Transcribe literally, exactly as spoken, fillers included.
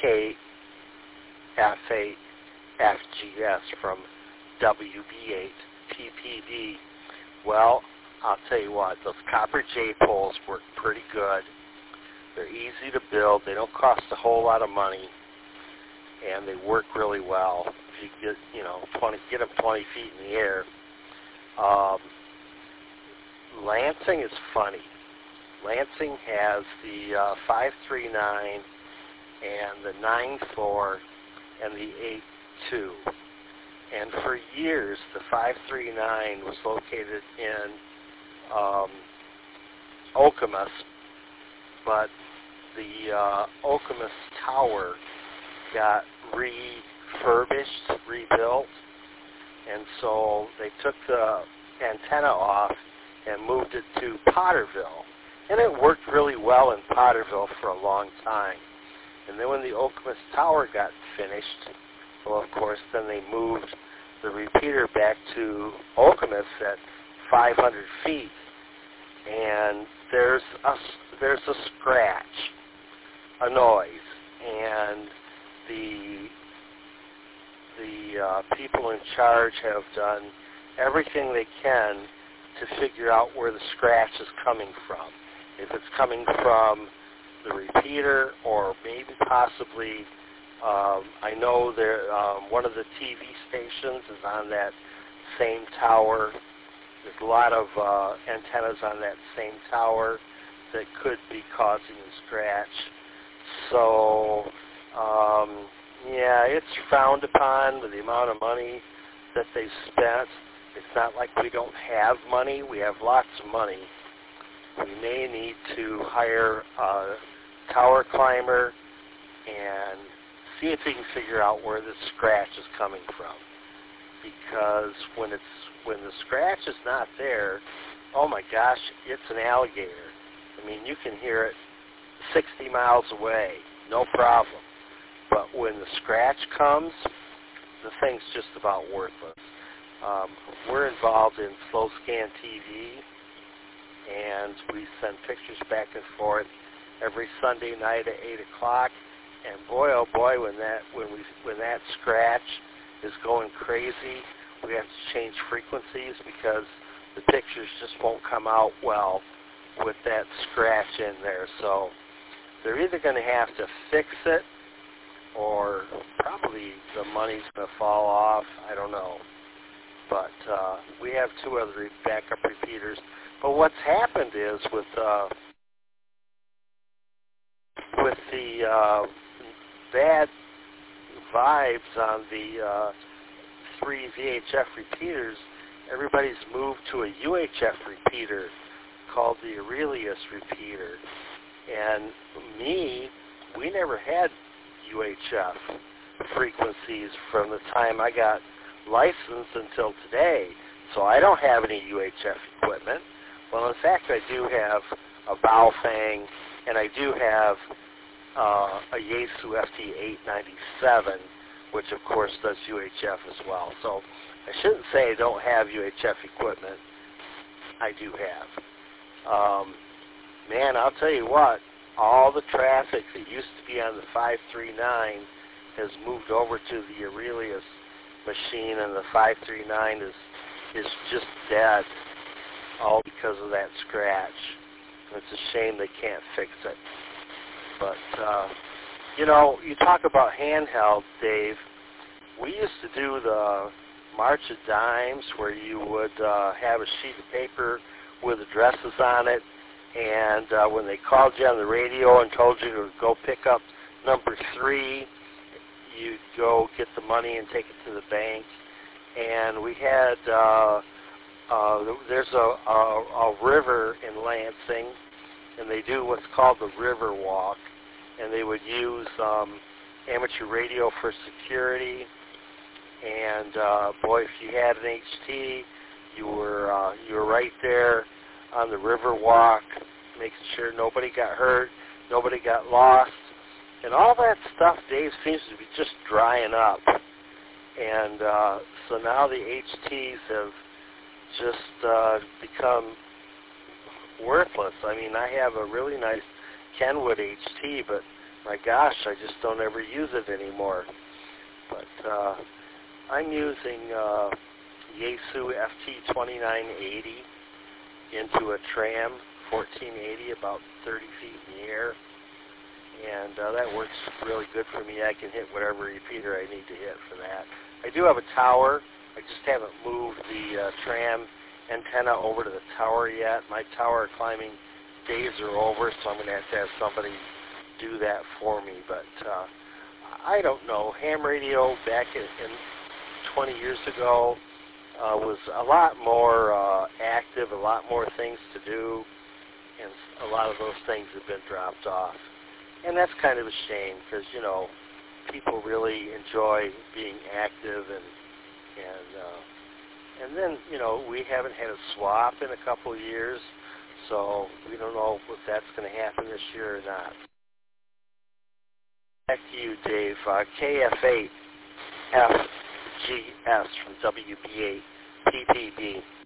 K F eight F G S from W B eight T P D. Well, I'll tell you what, those copper J-poles work pretty good. They're easy to build. They don't cost a whole lot of money, and they work really well. If you get, you know, twenty, get them twenty feet in the air. Um, Lansing is funny. Lansing has the uh, five three nine and the nine four and the eight two. And for years, the five three nine was located in um, Okemos, but the uh, Okemos Tower got refurbished, rebuilt, and so they took the antenna off and moved it to Potterville. And it worked really well in Potterville for a long time. And then when the Okemos Tower got finished, well, of course, then they moved the repeater back to Okemos at five hundred feet. And there's a, there's a scratch, a noise, and the the uh, people in charge have done everything they can to figure out where the scratch is coming from. If it's coming from the repeater or maybe possibly, um, I know there um, one of the T V stations is on that same tower. There's a lot of uh, antennas on that same tower that could be causing the scratch. So, um, yeah, it's frowned upon with the amount of money that they've spent. It's not like we don't have money. We have lots of money. We may need to hire a tower climber and see if we can figure out where the scratch is coming from. Because when it's when the scratch is not there, oh my gosh, it's an alligator. I mean, you can hear it sixty miles away, no problem. But when the scratch comes, the thing's just about worthless. Um, we're involved in Slow Scan T V, and we send pictures back and forth every Sunday night at eight o'clock. And boy, oh boy, when that when we when that scratch is going crazy, we have to change frequencies because the pictures just won't come out well with that scratch in there. So they're either going to have to fix it, or probably the money's going to fall off. I don't know. But uh, we have two other backup repeaters. But what's happened is with uh, with the uh, bad vibes on the uh, three V H F repeaters, everybody's moved to a U H F repeater called the Aurelius repeater. And me, we never had U H F frequencies from the time I got licensed until today. So I don't have any U H F equipment. Well, in fact, I do have a Baofeng, and I do have uh, a Yaesu F T eight ninety-seven, which of course does U H F as well. So I shouldn't say I don't have U H F equipment. I do have. Um, man, I'll tell you what, all the traffic that used to be on the five three nine has moved over to the Aurelius machine, and the five three nine is is just dead, all because of that scratch. It's a shame they can't fix it. But, uh, you know, you talk about handheld, Dave. We used to do the March of Dimes where you would uh, have a sheet of paper with addresses on it, and uh, when they called you on the radio and told you to go pick up number three, you'd go get the money and take it to the bank. And we had, uh, uh, there's a, a, a river in Lansing, and they do what's called the River Walk, and they would use um, amateur radio for security. And uh, boy, if you had an H T, you were uh, you were right there on the River Walk, making sure nobody got hurt, nobody got lost, and all that stuff, Dave, seems to be just drying up. And uh, so now the H Ts have just uh, become worthless. I mean, I have a really nice Kenwood H T, but my gosh, I just don't ever use it anymore. But uh, I'm using uh, Yaesu F T twenty-nine eighty into a Tram fourteen eighty, about thirty feet in the air. And uh, that works really good for me. I can hit whatever repeater I need to hit for that. I do have a tower. I just haven't moved the uh, Tram antenna over to the tower yet. My tower climbing days are over, so I'm going to have to have somebody do that for me. But uh, I don't know. Ham radio back in, in twenty years ago uh, was a lot more uh, active, a lot more things to do, and a lot of those things have been dropped off. And that's kind of a shame because, you know, people really enjoy being active, and and uh, and then, you know, we haven't had a swap in a couple of years, so we don't know if that's going to happen this year or not. Back to you, Dave. Uh, K F eight F G S from W B eight P P B.